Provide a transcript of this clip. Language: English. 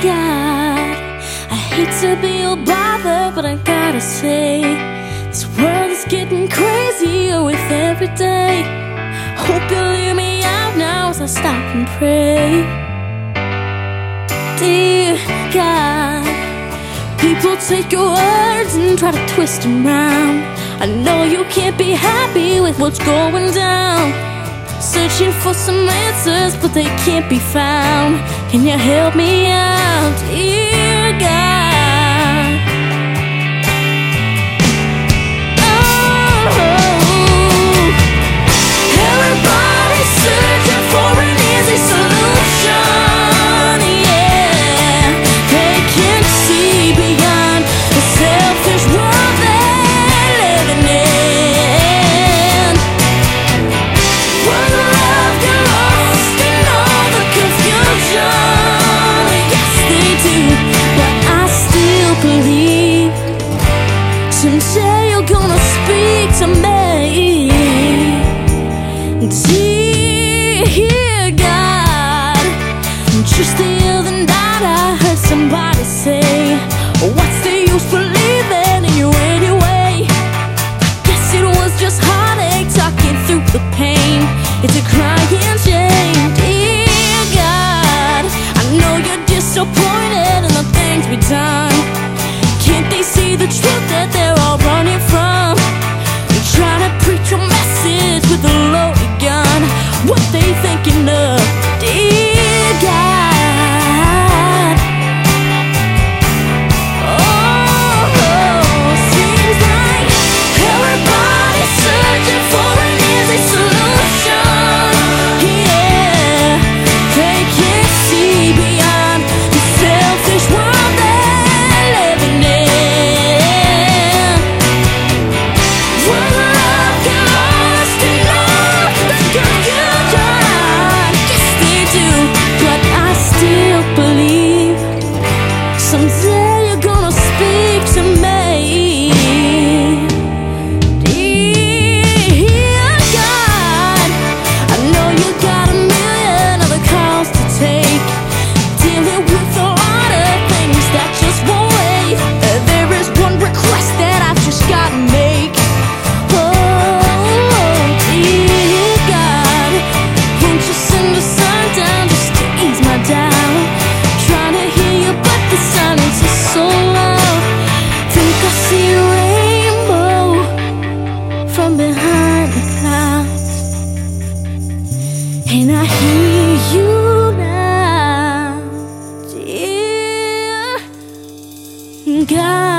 God, I hate to be your bother, but I gotta say, this world is getting crazier with every day. Hope you'll hear me out now as I stop and pray. Dear God, people take your words and try to twist them round. I know you can't be happy with what's going down. Searching for some answers, but they can't be found. Can you help me out, dear God? Oh, everybody's searching for an easy solution, yeah. They can't see beyond the selfish world they're living in. Someday you're gonna speak to me, dear God. Just the other night I heard somebody say, what's the use believing in you anyway? Guess it was just heartache talking through the pain. It's a crying shame, dear God. I know you're disappointed in the things we've done. Can't they see the truth that they're all running from? You're trying to preach your message with a loaded gun. What they thinking of, dear God? Oh, seems like everybody's searching for an easy solution, yeah. They can't see beyond the selfish world they're living in. Someday you're gonna speak to me, dear God. I know you got a million other calls to take, dealing with a lot of things that just won't wait. There is one request that I've just gotta make. Oh, dear God, won't you send the sun down just to ease my doubt? Trying to hear you, but the silence is so loud. Think I see a rainbow from behind the clouds, and I hear you now, dear God.